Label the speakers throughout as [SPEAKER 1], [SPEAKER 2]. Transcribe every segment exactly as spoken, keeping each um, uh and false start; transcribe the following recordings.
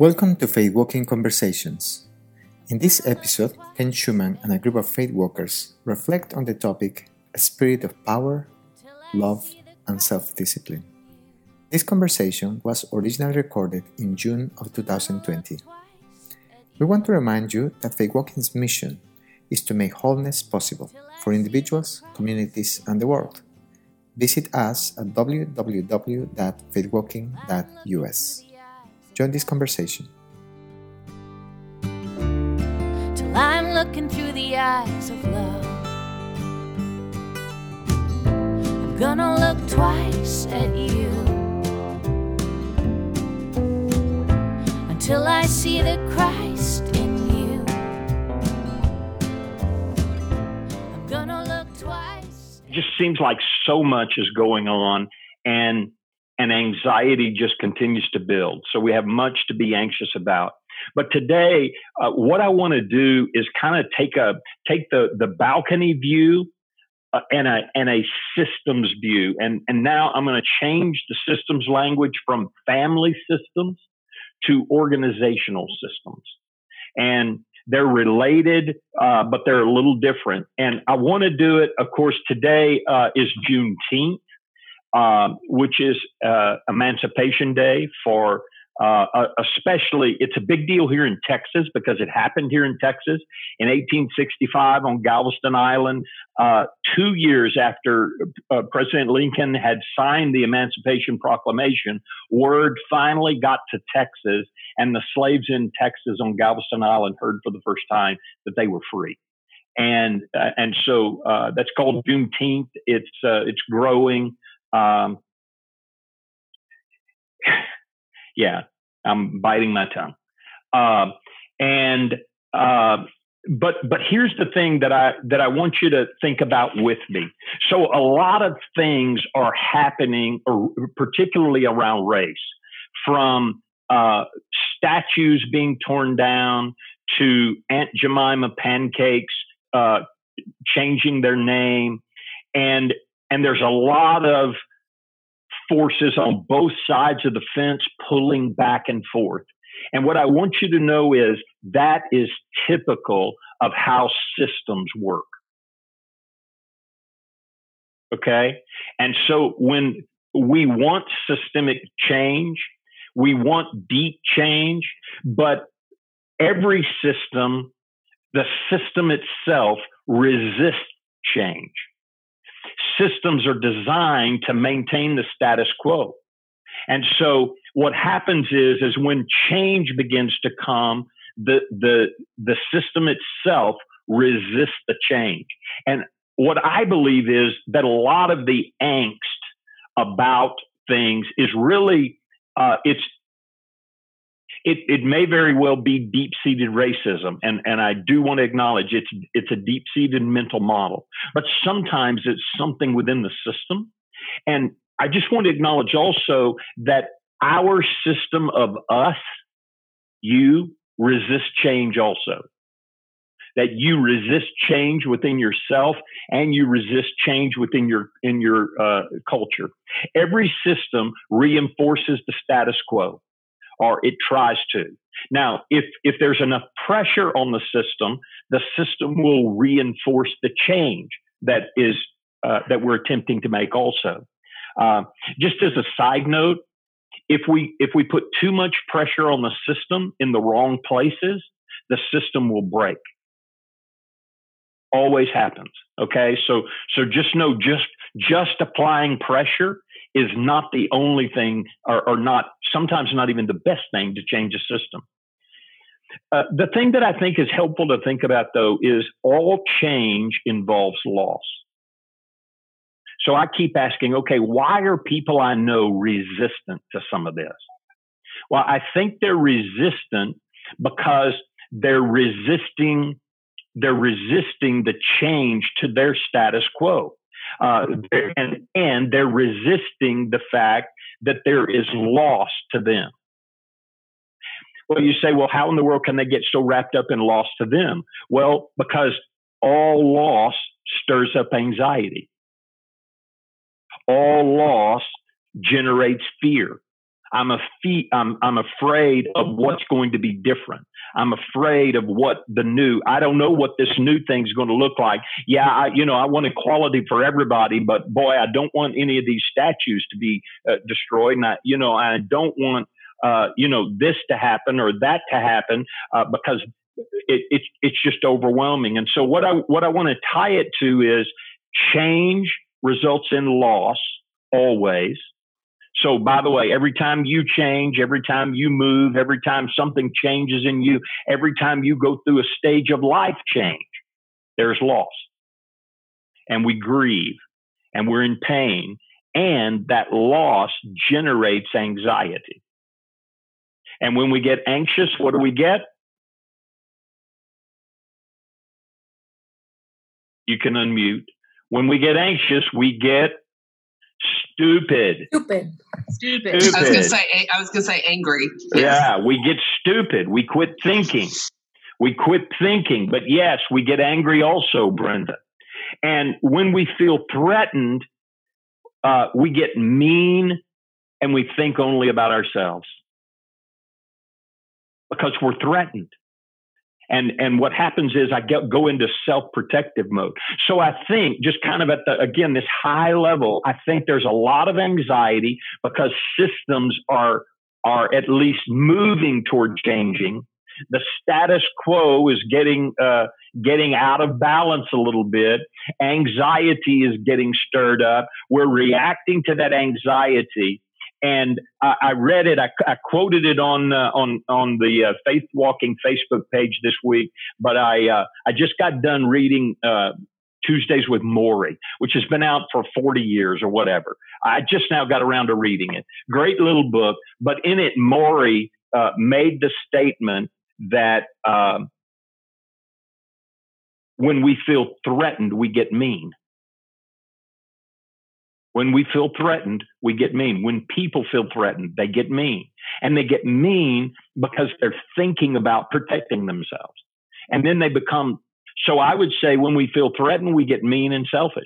[SPEAKER 1] Welcome to Faith Walking Conversations. In this episode, Ken Schumann and a group of faith walkers reflect on the topic A Spirit of Power, Love, and Self-Discipline. This conversation was originally recorded in June of two thousand twenty. We want to remind you that Faith Walking's mission is to make wholeness possible for individuals, communities, and the world. Visit us at w w w dot faith walking dot u s. Join this conversation.
[SPEAKER 2] Till I'm looking through the eyes of love, I'm gonna look twice at you until I see the Christ in you. I'm gonna look twice.
[SPEAKER 3] It just seems like so much is going on, and and anxiety just continues to build. So we have much to be anxious about. But today, uh, what I want to do is kind of take a take the the balcony view uh, and a and a systems view. And and now I'm going to change the systems language from family systems to organizational systems. And they're related, uh, but they're a little different. And I want to do it, of course, today uh, is Juneteenth. Uh, which is uh, Emancipation Day for, uh, uh, especially, it's a big deal here in Texas because it happened here in Texas in eighteen sixty-five on Galveston Island, uh, two years after uh, President Lincoln had signed the Emancipation Proclamation. Word finally got to Texas, and the slaves in Texas on Galveston Island heard for the first time that they were free. And uh, and so uh, that's called Juneteenth. It's uh, it's growing. Um, yeah, I'm biting my tongue. Uh, and, uh, but, but here's the thing that I, that I want you to think about with me. So a lot of things are happening, or particularly around race, from, uh, statues being torn down to Aunt Jemima pancakes, uh, changing their name. And, And there's a lot of forces on both sides of the fence pulling back and forth. And what I want you to know is that is typical of how systems work. Okay? And so when we want systemic change, we want deep change, but every system, the system itself resists change. Systems are designed to maintain the status quo. And so what happens is, is when change begins to come, the, the, the system itself resists the change. And what I believe is that a lot of the angst about things is really, uh, it's, It, it may very well be deep-seated racism, and, and I do want to acknowledge it's it's a deep-seated mental model. But sometimes it's something within the system. And I just want to acknowledge also that our system of us, you, resist change also. That you resist change within yourself, and you resist change within your in your uh, culture. Every system reinforces the status quo, or it tries to. Now, if, if there's enough pressure on the system, the system will reinforce the change that is uh, that we're attempting to make also. Uh, just as a side note, if we if we put too much pressure on the system in the wrong places, the system will break. Always happens. Okay, so so just know just just applying pressure is not the only thing, or, or not, sometimes not even the best thing to change a system. Uh, the thing that I think is helpful to think about, though, is all change involves loss. So I keep asking, okay, why are people I know resistant to some of this? Well, I think they're resistant because they're resisting, they're resisting the change to their status quo. Uh, and, and they're resisting the fact that there is loss to them. Well, you say, well, how in the world can they get so wrapped up in loss to them? Well, because all loss stirs up anxiety. All loss generates fear. I'm a fe- I'm I'm afraid of what's going to be different. I'm afraid of what the new. I don't know what this new thing's going to look like. Yeah, I, you know, I want equality for everybody, but boy, I don't want any of these statues to be uh, destroyed. And I, you know, I don't want uh, you know this to happen or that to happen uh, because it, it it's just overwhelming. And so what I what I want to tie it to is change results in loss always. So, by the way, every time you change, every time you move, every time something changes in you, every time you go through a stage of life change, there's loss. And we grieve and we're in pain. And that loss generates anxiety. And when we get anxious, what do we get? You can unmute. When we get anxious, we get stupid.
[SPEAKER 4] Stupid.
[SPEAKER 5] Stupid.
[SPEAKER 3] Stupid.
[SPEAKER 5] I was gonna say. I was gonna say angry. Yes.
[SPEAKER 3] Yeah, we get stupid. We quit thinking. We quit thinking. But yes, we get angry also, Brenda. And when we feel threatened, uh, we get mean, and we think only about ourselves because we're threatened. And and what happens is I get, go into self-protective mode. So I think just kind of at the, again, this high level, I think there's a lot of anxiety because systems are, are at least moving toward changing. The status quo is getting, uh, getting out of balance a little bit. Anxiety is getting stirred up. We're reacting to that anxiety. And I, I read it. I, I quoted it on uh, on on the uh, Faith Walking Facebook page this week. But I uh, I just got done reading uh, Tuesdays with Morrie, which has been out for forty years or whatever. I just now got around to reading it. Great little book. But in it, Morrie uh, made the statement that uh, when we feel threatened, we get mean. When we feel threatened, we get mean. When people feel threatened, they get mean. And they get mean because they're thinking about protecting themselves. And then they become, so I would say when we feel threatened, we get mean and selfish.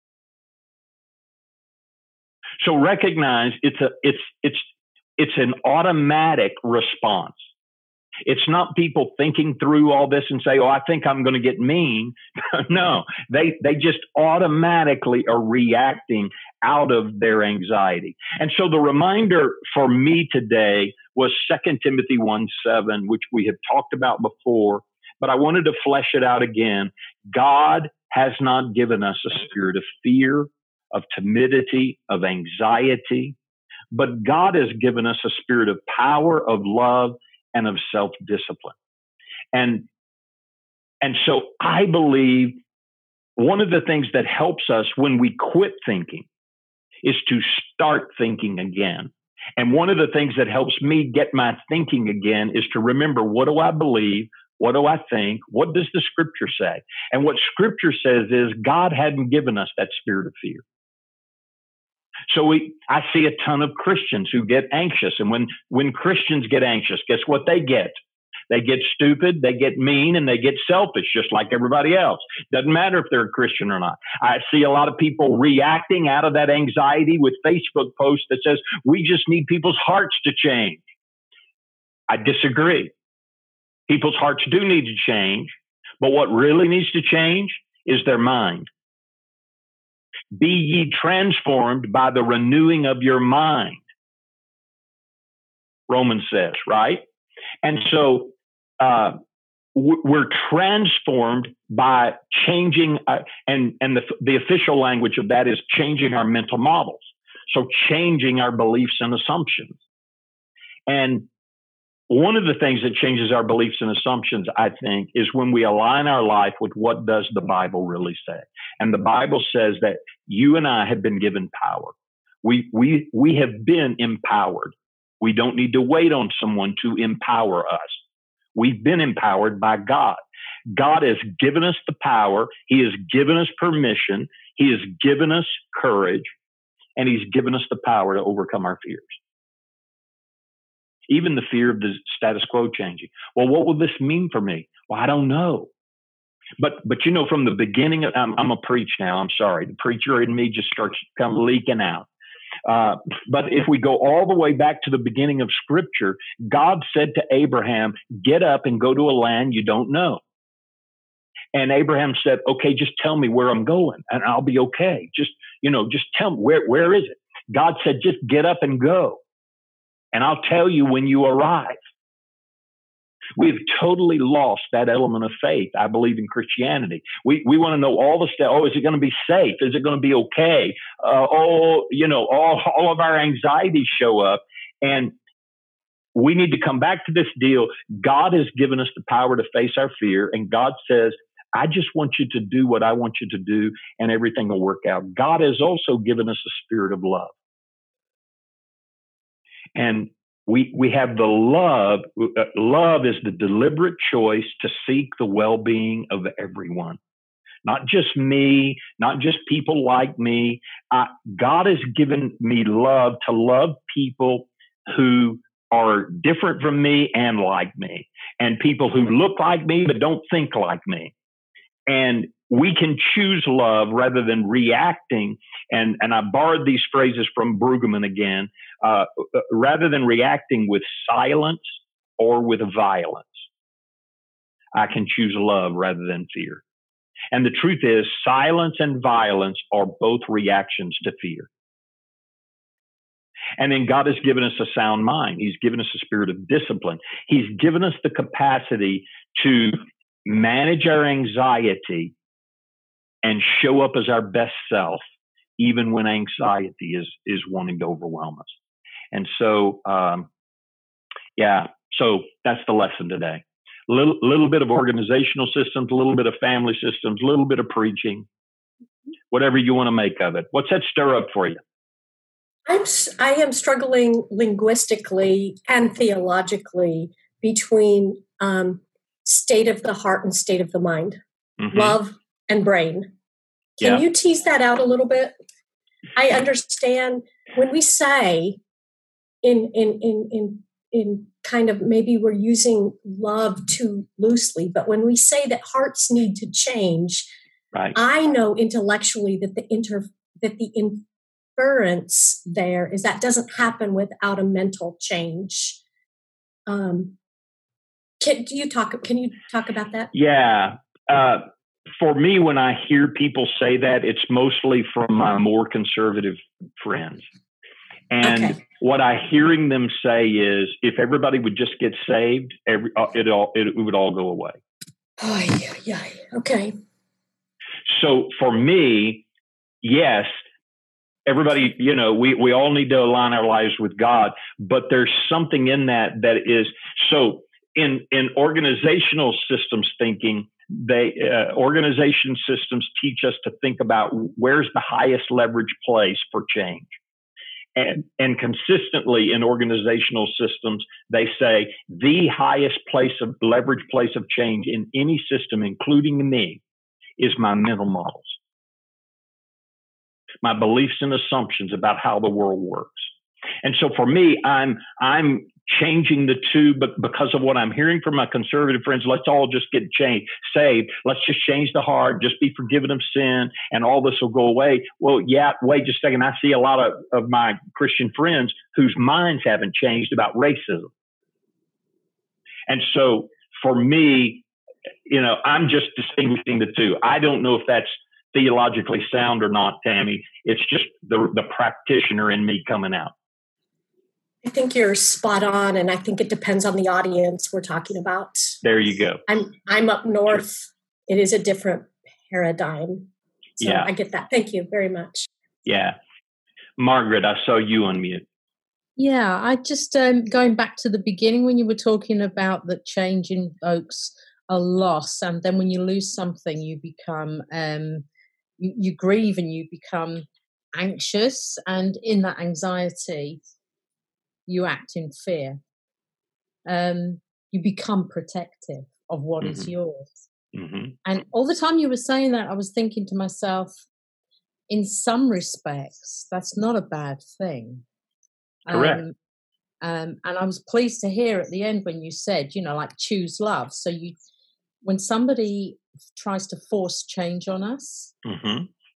[SPEAKER 3] So recognize it's a, it's, it's, it's an automatic response. It's not people thinking through all this and say, oh, I think I'm going to get mean. No, they, they just automatically are reacting out of their anxiety. And so the reminder for me today was Second Timothy one seven, which we have talked about before, but I wanted to flesh it out again. God has not given us a spirit of fear, of timidity, of anxiety, but God has given us a spirit of power, of love, and of self-discipline. And, and so I believe one of the things that helps us when we quit thinking is to start thinking again. And one of the things that helps me get my thinking again is to remember, what do I believe? What do I think? What does the scripture say? And what scripture says is God hadn't given us that spirit of fear. So we, I see a ton of Christians who get anxious. And when, when Christians get anxious, guess what they get? They get stupid, they get mean, and they get selfish, just like everybody else. Doesn't matter if they're a Christian or not. I see a lot of people reacting out of that anxiety with Facebook posts that says, we just need people's hearts to change. I disagree. People's hearts do need to change, but what really needs to change is their mind. Be ye transformed by the renewing of your mind, Romans says, right? And so uh, we're transformed by changing, uh, and, and the, the official language of that is changing our mental models. So changing our beliefs and assumptions. And one of the things that changes our beliefs and assumptions, I think, is when we align our life with what does the Bible really say. And the Bible says that you and I have been given power. We, we, we have been empowered. We don't need to wait on someone to empower us. We've been empowered by God. God has given us the power. He has given us permission. He has given us courage, and he's given us the power to overcome our fears. Even the fear of the status quo changing. Well, what will this mean for me? Well, I don't know. But, but you know, from the beginning, of, I'm, I'm a preach now. I'm sorry. The preacher in me just starts come leaking out. Uh, but if we go all the way back to the beginning of Scripture, God said to Abraham, get up and go to a land you don't know. And Abraham said, okay, just tell me where I'm going and I'll be okay. Just, you know, just tell me, where, where is it? God said, just get up and go. And I'll tell you when you arrive. We've totally lost that element of faith, I believe, in Christianity. We we want to know all the stuff. Oh, is it going to be safe? Is it going to be okay? Uh, oh, you know, all, all of our anxieties show up. And we need to come back to this deal. God has given us the power to face our fear. And God says, I just want you to do what I want you to do, and everything will work out. God has also given us a spirit of love. And we we have the love. Uh, love is the deliberate choice to seek the well-being of everyone. Not just me, not just people like me. Uh, God has given me love to love people who are different from me and like me, and people who look like me but don't think like me. And we can choose love rather than reacting. And, and I borrowed these phrases from Brueggemann again, uh, rather than reacting with silence or with violence. I can choose love rather than fear. And the truth is, silence and violence are both reactions to fear. And then God has given us a sound mind. He's given us a spirit of discipline. He's given us the capacity to manage our anxiety and show up as our best self, even when anxiety is, is wanting to overwhelm us. And so, um, yeah, so that's the lesson today. A little, little bit of organizational systems, a little bit of family systems, a little bit of preaching, whatever you want to make of it. What's that stir up for you?
[SPEAKER 4] I'm, I am struggling linguistically and theologically between um, state of the heart and state of the mind, mm-hmm. love and brain. Can yeah. you tease that out a little bit? I understand when we say in in in in in kind of maybe we're using love too loosely, but when we say that hearts need to change,
[SPEAKER 3] right.
[SPEAKER 4] I know intellectually that the inter that the inference there is that doesn't happen without a mental change. Um, can do you talk? Can you talk about that?
[SPEAKER 3] Yeah. Uh, For me, when I hear people say that, it's mostly from my more conservative friends. And okay. what I'm hearing them say is, if everybody would just get saved, every, uh, it, all, it, it would all go away.
[SPEAKER 4] Oh, yeah, yeah. Okay.
[SPEAKER 3] So for me, yes, everybody, you know, we, we all need to align our lives with God, but there's something in that that is, so in, in organizational systems thinking, They uh, organization systems teach us to think about where's the highest leverage place for change. And, and consistently in organizational systems, they say the highest place of leverage place of change in any system, including me, is my mental models, my beliefs and assumptions about how the world works. And so for me, I'm, I'm changing the two, but because of what I'm hearing from my conservative friends, let's all just get changed, saved. Let's just change the heart, just be forgiven of sin, and all this will go away. Well, yeah, wait just a second. I see a lot of, of my Christian friends whose minds haven't changed about racism. And so for me, you know, I'm just distinguishing the two. I don't know if that's theologically sound or not, Tammy. It's just the, the practitioner in me coming out.
[SPEAKER 4] I think you're spot on, and I think it depends on the audience we're talking about.
[SPEAKER 3] There you go.
[SPEAKER 4] I'm I'm up north. Sure. It is a different paradigm. So
[SPEAKER 3] yeah.
[SPEAKER 4] I get that. Thank you very much.
[SPEAKER 3] Yeah. Margaret, I saw you unmute.
[SPEAKER 6] Yeah, I just, um, going back to the beginning when you were talking about that change invokes a loss, and then when you lose something, you become, um, you, you grieve and you become anxious, and in that anxiety, you act in fear. Um, you become protective of what mm-hmm. is yours.
[SPEAKER 3] Mm-hmm.
[SPEAKER 6] And all the time you were saying that, I was thinking to myself, in some respects, that's not a bad thing.
[SPEAKER 3] Correct.
[SPEAKER 6] Um, um, and I was pleased to hear at the end when you said, you know, like choose love. So you, when somebody tries to force change on us,
[SPEAKER 3] mm-hmm.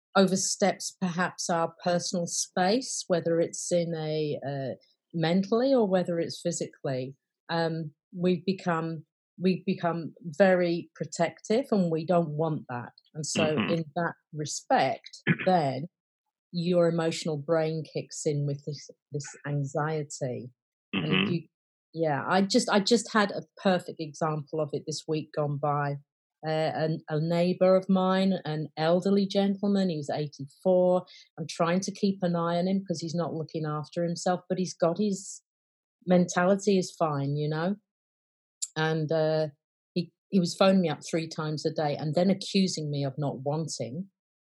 [SPEAKER 6] oversteps perhaps our personal space, whether it's in a uh, mentally or whether it's physically. Um, we've become we've become very protective, and we don't want that. And so, mm-hmm. in that respect, then your emotional brain kicks in with this this anxiety. Mm-hmm. And if you, yeah, I just I just had a perfect example of it this week gone by. Uh, a, a neighbour of mine, an elderly gentleman, he was eighty-four. I'm trying to keep an eye on him because he's not looking after himself, but he's got his mentality is fine, you know. And uh, he he was phoning me up three times a day, and then accusing me of not wanting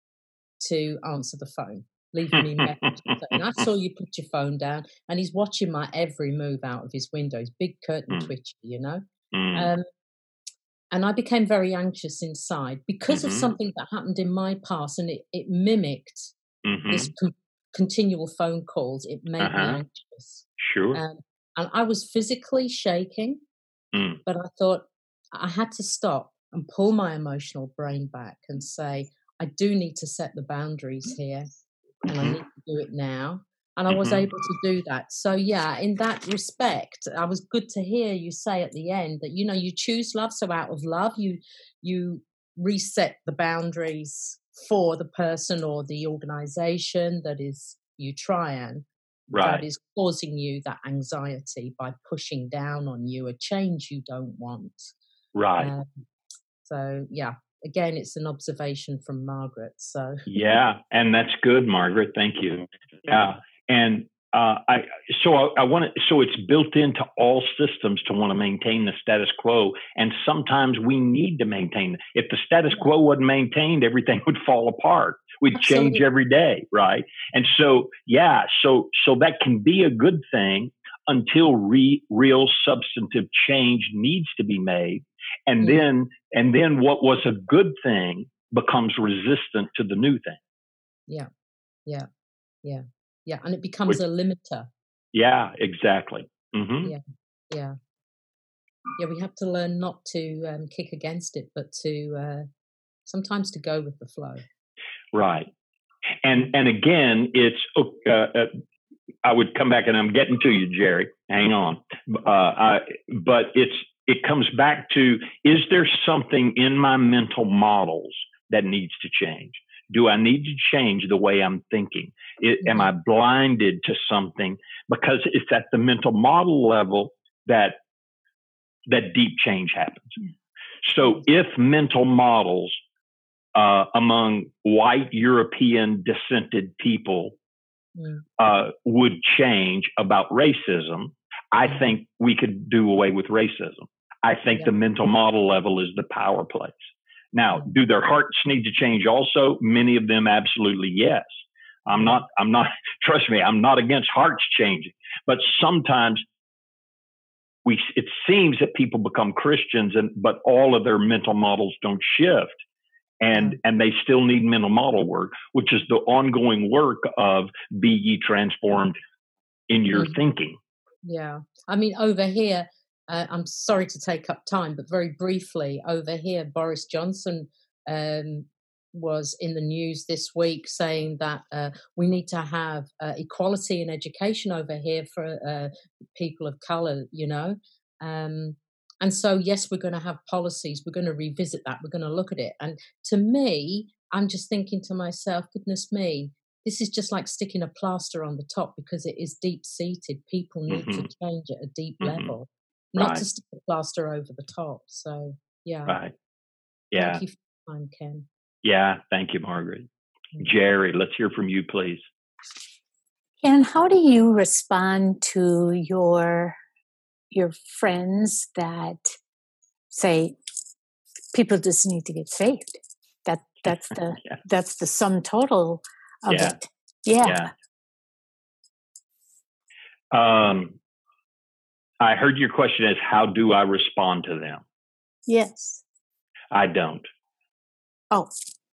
[SPEAKER 6] to answer the phone, leaving me messages. And I saw you put your phone down, and he's watching my every move out of his window. His big curtain mm. twitcher, you know. Mm. Um, And I became very anxious inside because mm-hmm. of something that happened in my past, and it, it mimicked mm-hmm. this con- continual phone calls. It made uh-huh. me anxious.
[SPEAKER 3] Sure.
[SPEAKER 6] Um, and I was physically shaking, mm. but I thought I had to stop and pull my emotional brain back and say, I do need to set the boundaries here, and mm-hmm. I need to do it now. And I was mm-hmm. able to do that. So, yeah, in that respect, I was good to hear you say at the end that, you know, you choose love. So out of love, you you reset the boundaries for the person or the organization that is you try and
[SPEAKER 3] right.
[SPEAKER 6] that is causing you that anxiety by pushing down on you a change you don't want.
[SPEAKER 3] Right.
[SPEAKER 6] Um, so, yeah. Again, it's an observation from Margaret. So
[SPEAKER 3] yeah, and that's good, Margaret. Thank you. Yeah. And uh, I so I, I want to so it's built into all systems to want to maintain the status quo, and sometimes we need to maintain it. If the status quo wasn't maintained, everything would fall apart. We'd
[SPEAKER 6] Absolutely.
[SPEAKER 3] change every day, right? And so yeah, so so that can be a good thing until re, real substantive change needs to be made, and mm-hmm. then and then what was a good thing becomes resistant to the new thing.
[SPEAKER 6] Yeah, yeah, yeah. Yeah, and it becomes Which, a limiter.
[SPEAKER 3] Yeah, exactly. Mm-hmm.
[SPEAKER 6] Yeah, yeah, yeah. We have to learn not to um, kick against it, but to uh, sometimes to go with the flow.
[SPEAKER 3] Right, and and again, it's. Uh, uh, I would come back, and I'm getting to you, Jerry. Hang on, uh, I, but it's it comes back to: is there something in my mental models that needs to change? Do I need to change the way I'm thinking? It, mm-hmm. Am I blinded to something? Because it's at the mental model level that that deep change happens. Mm-hmm. So if mental models uh, among white European descended people mm-hmm. uh, would change about racism, I mm-hmm. think we could do away with racism. I think yeah. the mental model level is the power place. Now, do their hearts need to change also? Many of them, absolutely yes. I'm not, I'm not, trust me, I'm not against hearts changing, but sometimes we, it seems that people become Christians and, but all of their mental models don't shift, and, and they still need mental model work, which is the ongoing work of be ye transformed in your mm-hmm. thinking.
[SPEAKER 6] Yeah. I mean, over here, Uh, I'm sorry to take up time, but very briefly, over here, Boris Johnson um, was in the news this week saying that uh, we need to have uh, equality in education over here for uh, people of colour, you know. Um, and so, yes, we're going to have policies. We're going to revisit that. We're going to look at it. And to me, I'm just thinking to myself, goodness me, this is just like sticking a plaster on the top because it is deep-seated. People need mm-hmm. to change at a deep mm-hmm. level. Not
[SPEAKER 3] right.
[SPEAKER 6] to stick the plaster over the top. So, yeah.
[SPEAKER 3] Right. Yeah.
[SPEAKER 6] Thank you for your time, Ken.
[SPEAKER 3] Yeah. Thank you, Margaret. Jerry, let's hear from you, please.
[SPEAKER 7] Ken, how do you respond to your your friends that say people just need to get saved? That that's the yeah. that's the sum total of
[SPEAKER 3] yeah.
[SPEAKER 7] it. Yeah.
[SPEAKER 3] yeah. Um. I heard your question is, how do I respond to them?
[SPEAKER 7] Yes.
[SPEAKER 3] I don't.
[SPEAKER 7] Oh.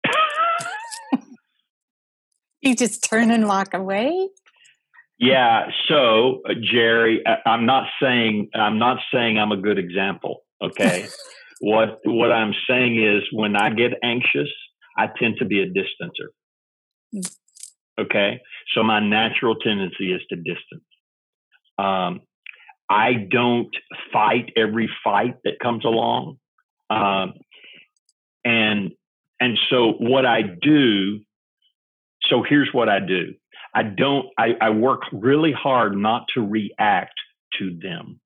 [SPEAKER 7] You just turn and walk away?
[SPEAKER 3] Yeah. So, uh, Jerry, I, I'm not saying I'm not saying I'm a good example. Okay. what What I'm saying is, when I get anxious, I tend to be a distancer. Okay. So my natural tendency is to distance. Um, I don't fight every fight that comes along. Um, and, and so what I do, so here's what I do. I don't, I, I work really hard not to react to them.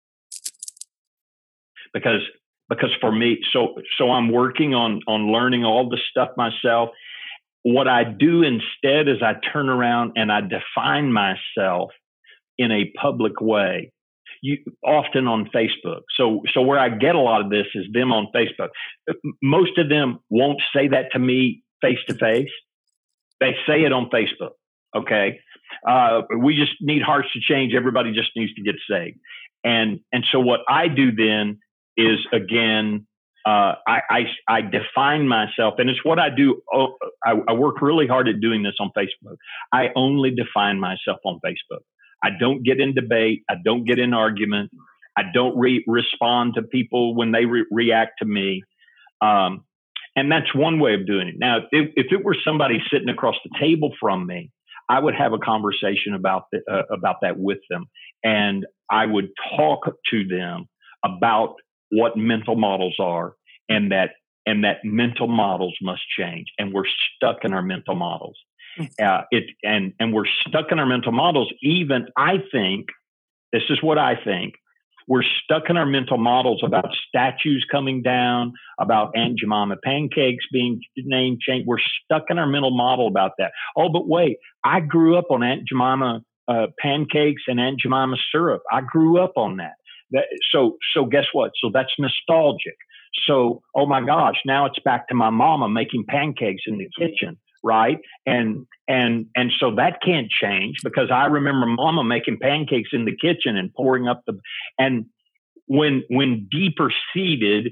[SPEAKER 3] Because, because for me, so, so I'm working on, on learning all the stuff myself. What I do instead is I turn around and I define myself in a public way, you, often on Facebook. So, so where I get a lot of this is them on Facebook. Most of them won't say that to me face to face. They say it on Facebook. Okay. Uh, we just need hearts to change. Everybody just needs to get saved. And, and so what I do then is, again, uh, I, I, I define myself, and it's what I do. Oh, I, I work really hard at doing this on Facebook. I only define myself on Facebook. I don't get in debate. I don't get in argument. I don't re- respond to people when they re- react to me. Um, and that's one way of doing it. Now, if, if it were somebody sitting across the table from me, I would have a conversation about the, uh, about that with them, and I would talk to them about what mental models are, and that and that mental models must change, and we're stuck in our mental models. Uh, it and and we're stuck in our mental models. Even I think this is what I think. We're stuck in our mental models about statues coming down, about Aunt Jemima pancakes being name changed. We're stuck in our mental model about that. Oh, but wait, I grew up on Aunt Jemima uh, pancakes and Aunt Jemima syrup. I grew up on that. that. So, so guess what? So that's nostalgic. So, oh my gosh, now it's back to my mama making pancakes in the kitchen, right? And and and so that can't change because I remember mama making pancakes in the kitchen and pouring up the and when when deeper seated,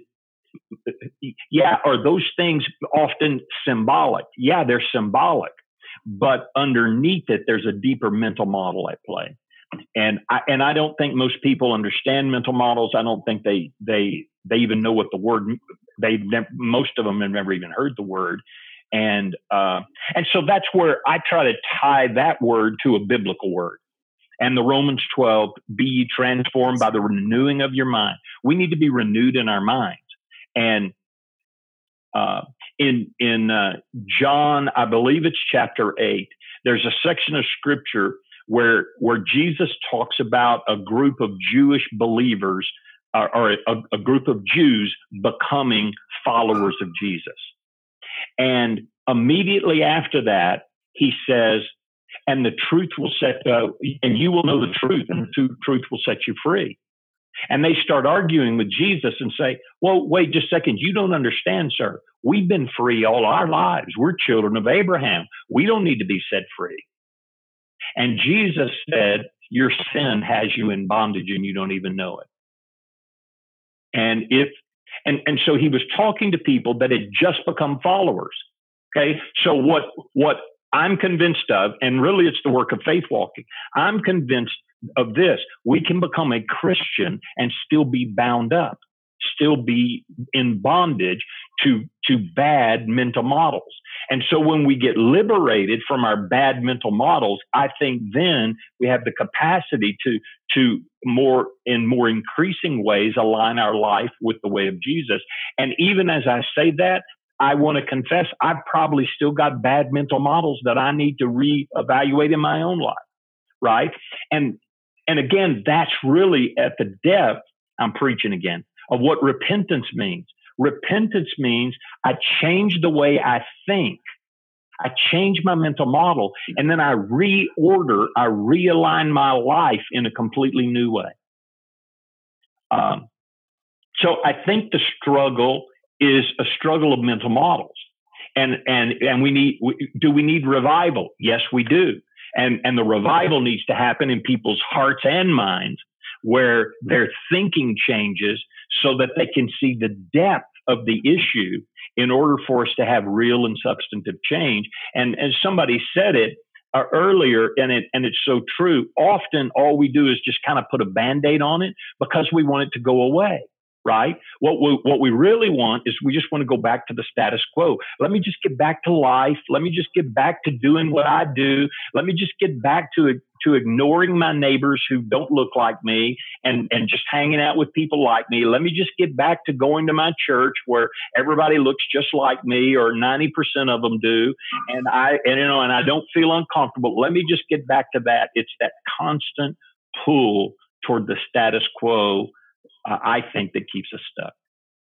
[SPEAKER 3] yeah, are those things often symbolic? Yeah, they're symbolic, but underneath it, there's a deeper mental model at play. And I and I don't think most people understand mental models. I don't think they they they even know what the word. They most of them have never even heard the word. And uh, and so that's where I try to tie that word to a biblical word. And the Romans twelve, be ye transformed by the renewing of your mind. We need to be renewed in our minds. And uh, in in uh, John, I believe it's chapter eight, there's a section of scripture where where Jesus talks about a group of Jewish believers uh, or a, a group of Jews becoming followers of Jesus. And immediately after that, he says, and the truth will set, uh, and you will know the truth, and the truth will set you free. And they start arguing with Jesus and say, well, wait just a second. You don't understand, sir. We've been free all our lives. We're children of Abraham. We don't need to be set free. And Jesus said, your sin has you in bondage and you don't even know it. And if And, and so he was talking to people that had just become followers. Okay. So what, what I'm convinced of, and really it's the work of faith walking, I'm convinced of this. We can become a Christian and still be bound up, still be in bondage to, to bad mental models. And so when we get liberated from our bad mental models, I think then we have the capacity to, to more, in more increasing ways, align our life with the way of Jesus. And even as I say that, I want to confess, I've probably still got bad mental models that I need to reevaluate in my own life. Right. And, and again, that's really at the depth, I'm preaching again, of what repentance means. Repentance means I change the way I think. I change my mental model, and then I reorder, I realign my life in a completely new way. Um, so I think the struggle is a struggle of mental models. And, and, and we need, we, do we need revival? Yes, we do. And, and the revival needs to happen in people's hearts and minds where their thinking changes so that they can see the depth of the issue in order for us to have real and substantive change. And as somebody said it uh, earlier, and it, and it's so true, often all we do is just kind of put a Band-Aid on it because we want it to go away. right? What we, what we really want is we just want to go back to the status quo. Let me just get back to life. Let me just get back to doing what I do. Let me just get back to to ignoring my neighbors who don't look like me and, and just hanging out with people like me. Let me just get back to going to my church where everybody looks just like me, or ninety percent of them do. And I, and, you know, and I don't feel uncomfortable. Let me just get back to that. It's that constant pull toward the status quo, uh, I think, that keeps us stuck.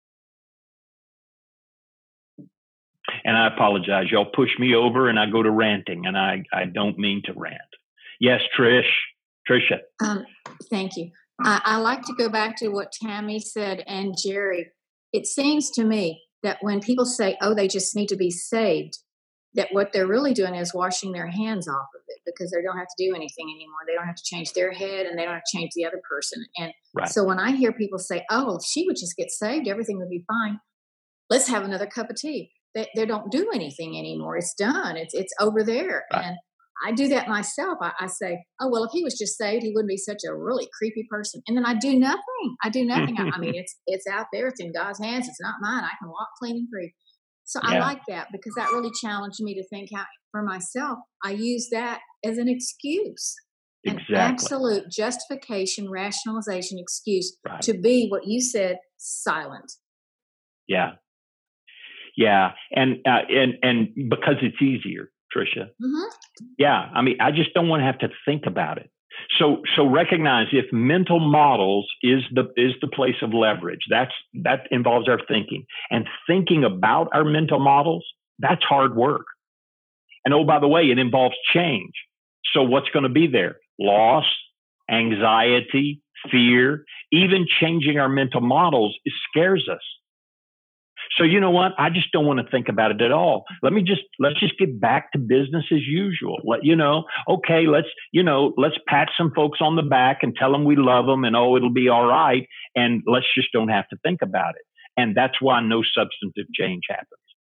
[SPEAKER 3] And I apologize. Y'all push me over and I go to ranting, and I, I don't mean to rant. Yes, Trish. Tricia.
[SPEAKER 8] Um, thank you. I, I like to go back to what Tammy said and Jerry. It seems to me that when people say, oh, they just need to be saved, that what they're really doing is washing their hands off of it, because they don't have to do anything anymore. They don't have to change their head, and they don't have to change the other person. And right. So when I hear people say, oh, well, if she would just get saved, everything would be fine. Let's have another cup of tea. They, they don't do anything anymore. It's done. It's it's over there. Right. And I do that myself. I, I say, oh, well, if he was just saved, he wouldn't be such a really creepy person. And then I do nothing. I do nothing. I, I mean, it's it's out there. It's in God's hands. It's not mine. I can walk clean and free. So yeah. I like that, because that really challenged me to think out for myself. I use that as an excuse, exactly. An absolute justification, rationalization excuse right. to be what you said, silent.
[SPEAKER 3] Yeah. Yeah. And, uh, and, and because it's easier, Tricia. Mm-hmm. Yeah. I mean, I just don't want to have to think about it. So, so recognize if mental models is the, is the place of leverage, that's, that involves our thinking, and thinking about our mental models, that's hard work. And oh, by the way, it involves change. So what's going to be there? Loss, anxiety, fear, even changing our mental models, it scares us. So you know what? I just don't want to think about it at all. Let me just, let's just get back to business as usual. Let, you know, okay, let's, you know, let's pat some folks on the back and tell them we love them and, oh, it'll be all right. And let's just don't have to think about it. And that's why no substantive change happens.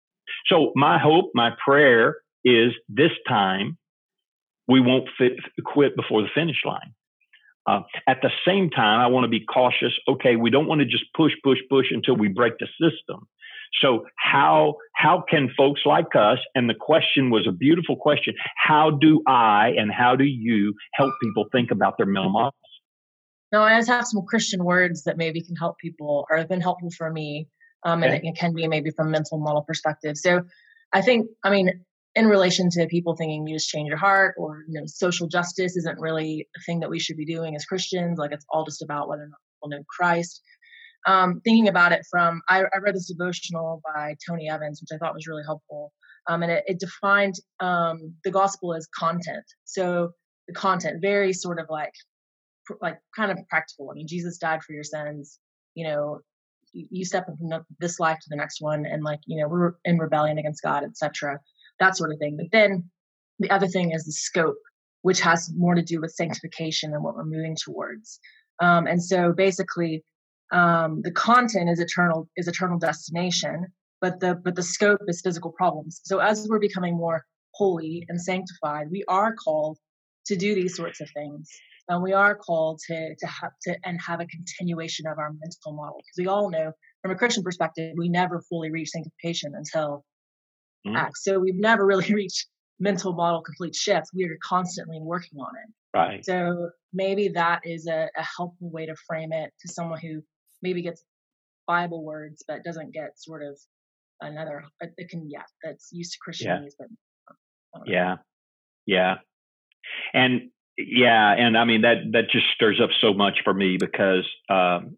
[SPEAKER 3] So my hope, my prayer is this time we won't fit, quit before the finish line. Uh, at the same time, I want to be cautious. Okay, we don't want to just push, push, push until we break the system. So how how can folks like us, and the question was a beautiful question, how do I and how do you help people think about their mental models?
[SPEAKER 9] No, I just have some Christian words that maybe can help people, or have been helpful for me, um, okay. and it can be maybe from a mental model perspective. So I think, I mean, in relation to people thinking you just change your heart, or, you know, social justice isn't really a thing that we should be doing as Christians. Like, it's all just about whether or not people know Christ. Um, thinking about it from, I, I read this devotional by Tony Evans, which I thought was really helpful. Um, and it, it defined um, the gospel as content. So the content, very sort of like, pr- like kind of practical. I mean, Jesus died for your sins. You know, you, you step from this life to the next one, and, like, you know, we're in rebellion against God, et cetera. That sort of thing. But then the other thing is the scope, which has more to do with sanctification and what we're moving towards. Um, and so basically, um, the content is eternal, is eternal destination, but the but the scope is physical problems. So as we're becoming more holy and sanctified, we are called to do these sorts of things, and we are called to to have to and have a continuation of our mental model, because we all know from a Christian perspective, we never fully reach sanctification until Mm-hmm. Act. So we've never really reached mental model complete shift. We are constantly working on it.
[SPEAKER 3] Right.
[SPEAKER 9] So maybe that is a, a helpful way to frame it to someone who maybe gets Bible words but doesn't get sort of another. It can, yeah, that's used to Christianese, yeah. but
[SPEAKER 3] yeah, yeah, and yeah, and I mean that that just stirs up so much for me, because. Um,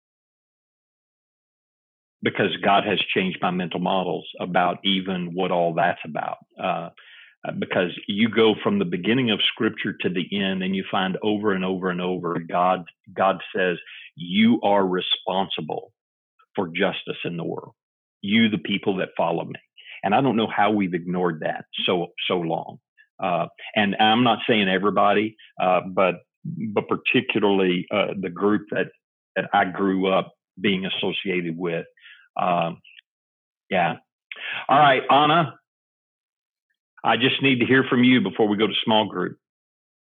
[SPEAKER 3] because God has changed my mental models about even what all that's about. Uh, because you go from the beginning of Scripture to the end, and you find over and over and over, God, God says, you are responsible for justice in the world. You, the people that follow me. And I don't know how we've ignored that so, so long. Uh, and I'm not saying everybody, uh, but, but particularly, uh, the group that, that I grew up being associated with. Um, yeah. All right, Anna, I just need to hear from you before we go to small group.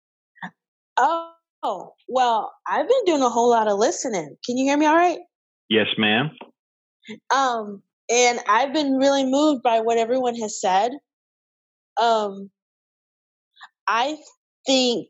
[SPEAKER 10] Oh, well, I've been doing a whole lot of listening. Can you hear me all right?
[SPEAKER 3] Yes, ma'am.
[SPEAKER 10] Um, and I've been really moved by what everyone has said. Um, I think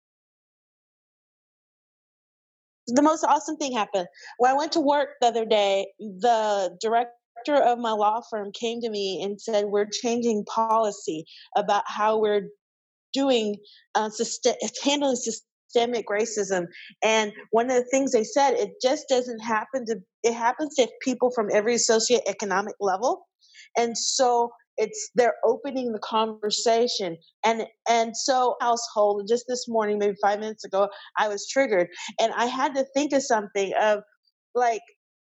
[SPEAKER 10] the most awesome thing happened. When I went to work the other day, the director of my law firm came to me and said, we're changing policy about how we're doing, uh, syst- handling systemic racism. And one of the things they said, it just doesn't happen to, it happens to people from every socioeconomic level. And so it's, they're opening the conversation. And, and so household, just this morning, maybe five minutes ago, I was triggered and I had to think of something of like,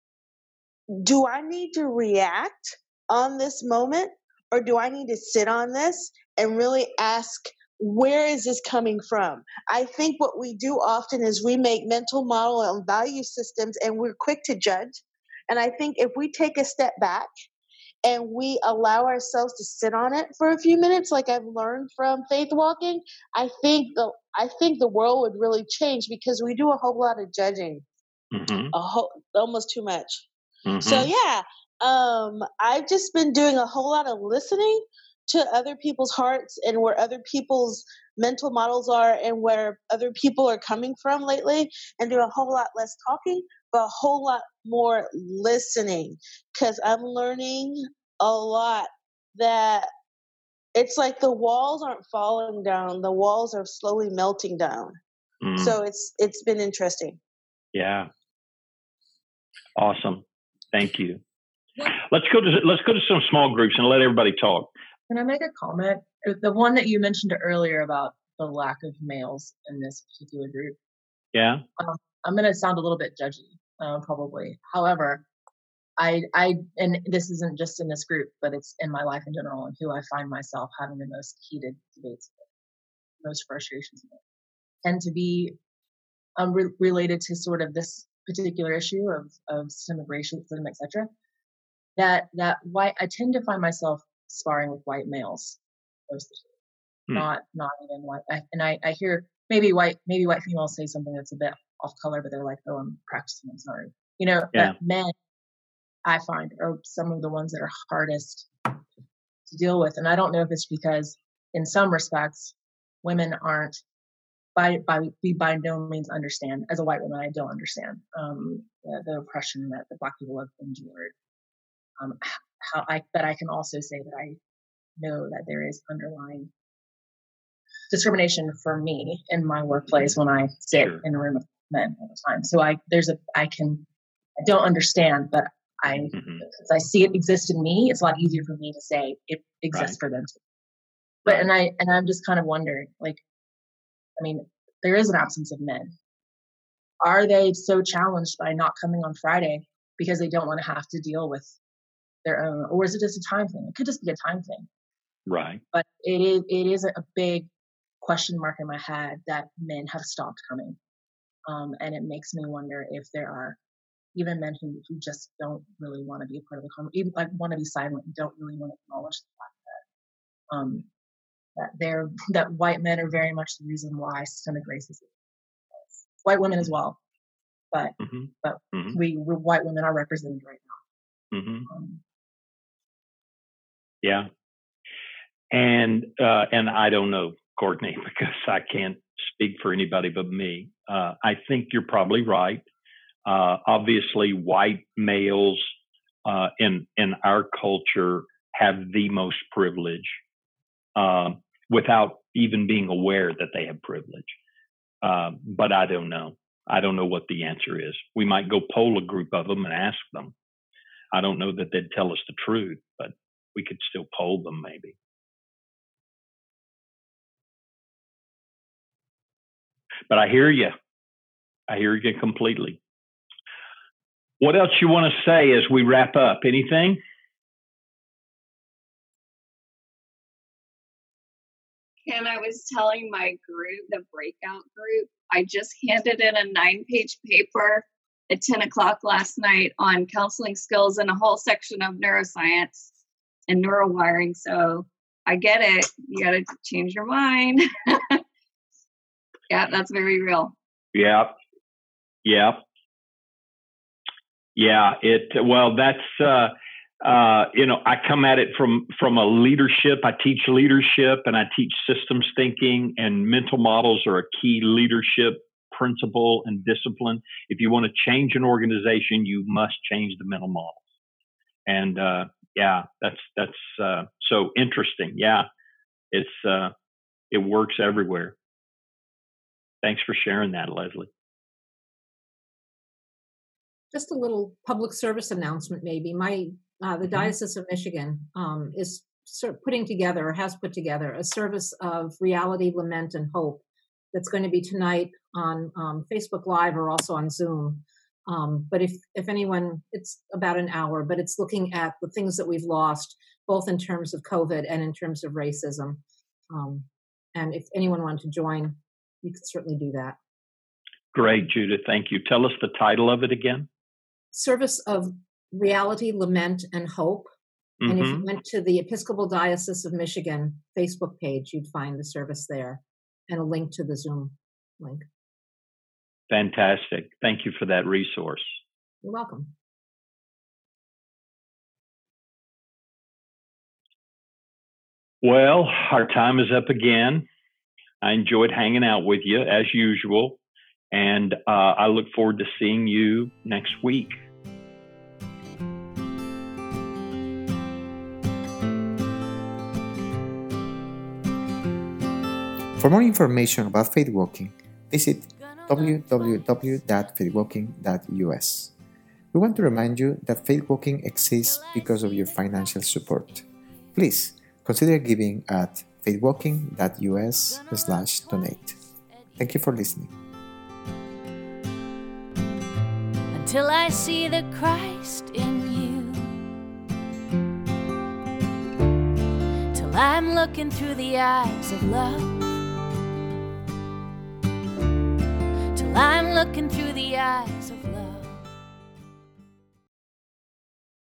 [SPEAKER 10] do I need to react on this moment or do I need to sit on this and really ask, where is this coming from? I think what we do often is we make mental model and value systems and we're quick to judge. And I think if we take a step back and we allow ourselves to sit on it for a few minutes, like I've learned from Faith Walking, I think the I think the world would really change because we do a whole lot of judging, mm-hmm. a whole, almost too much. Mm-hmm. So yeah, um, I've just been doing a whole lot of listening to other people's hearts and where other people's mental models are and where other people are coming from lately, and do a whole lot less talking, but a whole lot more listening, because I'm learning a lot that it's like the walls aren't falling down, the walls are slowly melting down. Mm. So it's it's been interesting.
[SPEAKER 3] Yeah. Awesome. Thank you. Let's go to let's go to some small groups and let everybody talk.
[SPEAKER 9] Can I make a comment? The one that you mentioned earlier about the lack of males in this particular group.
[SPEAKER 3] Yeah.
[SPEAKER 9] Um, I'm going to sound a little bit judgy, uh, probably. However, I, I, and this isn't just in this group, but it's in my life in general and who I find myself having the most heated debates with, most frustrations with, tend to be um, re- related to sort of this particular issue of, of systemic racism, et cetera. That, that white, I tend to find myself sparring with white males, mostly. Hmm. not not even white. I, and I, I hear maybe white maybe white females say something that's a bit off color, but they're like, "Oh, I'm practicing. I'm sorry." You know, yeah. That men I find are some of the ones that are hardest to deal with, and I don't know if it's because in some respects women aren't by by we by no means understand. As a white woman, I don't understand um, the, the oppression that the Black people have endured. Um, how I but I can also say that I know that there is underlying discrimination for me in my workplace when I sit sure. in a room with men all the time. So I there's a I can I don't understand, but I mm-hmm. as I see it exist in me, it's a lot easier for me to say it exists right. for them too. But right. and I and I'm just kind of wondering, like, I mean, there is an absence of men. Are they so challenged by not coming on Friday because they don't want to have to deal with their own, or is it just a time thing? It could just be a time thing.
[SPEAKER 3] Right. But
[SPEAKER 9] it is it is a big question mark in my head that men have stopped coming. Um, and it makes me wonder if there are even men who, who just don't really want to be a part of the conversation, even like want to be silent and don't really want to acknowledge the fact that um, that they're that white men are very much the reason why systemic racism. White women as well, but mm-hmm. but mm-hmm. we we white women are represented right now. Mm-hmm. Um,
[SPEAKER 3] yeah, and uh, and I don't know, Courtney, because I can't speak for anybody but me. Uh, I think you're probably right. Uh, obviously, white males uh, in in our culture have the most privilege, uh, without even being aware that they have privilege. Uh, but I don't know. I don't know what the answer is. We might go poll a group of them and ask them. I don't know that they'd tell us the truth, but we could still poll them maybe. But I hear you. I hear you completely. What else you want to say as we wrap up? Anything?
[SPEAKER 11] Ken, I was telling my group, the breakout group, I just handed in a nine-page paper at ten o'clock last night on counseling skills and a whole section of neuroscience and neurowiring. So I get it. You got to change your mind. Yeah, that's very real.
[SPEAKER 3] Yeah. Yeah. Yeah, it, well, that's, uh, uh, you know, I come at it from, from a leadership. I teach leadership and I teach systems thinking, and mental models are a key leadership principle and discipline. If you want to change an organization, you must change the mental models. And, uh, yeah, that's, that's, uh, so interesting. Yeah. It's, uh, it works everywhere. Thanks for sharing that, Leslie.
[SPEAKER 12] Just a little public service announcement, maybe. My uh, the Diocese of Michigan um, is sort of putting together, or has put together, a service of reality, lament, and hope that's going to be tonight on um, Facebook Live or also on Zoom. Um, but if if anyone, it's about an hour, but it's looking at the things that we've lost, both in terms of COVID and in terms of racism. Um, and if anyone wanted to join, you could certainly do that.
[SPEAKER 3] Great, Judith. Thank you. Tell us the title of it again.
[SPEAKER 12] Service of Reality, Lament, and Hope. Mm-hmm. And if you went to the Episcopal Diocese of Michigan Facebook page, you'd find the service there and a link to the Zoom link.
[SPEAKER 3] Fantastic. Thank you for that resource.
[SPEAKER 12] You're welcome.
[SPEAKER 3] Well, our time is up again. I enjoyed hanging out with you as usual, and uh, I look forward to seeing you next week.
[SPEAKER 1] For more information about Faith Walking, visit w w w dot faith walking dot u s. We want to remind you that Faith Walking exists because of your financial support. Please consider giving at faithwalking dot u s slash donate. Thank you for listening.
[SPEAKER 2] Until I see the Christ in you, till I'm looking through the eyes of love, till I'm looking through the eyes of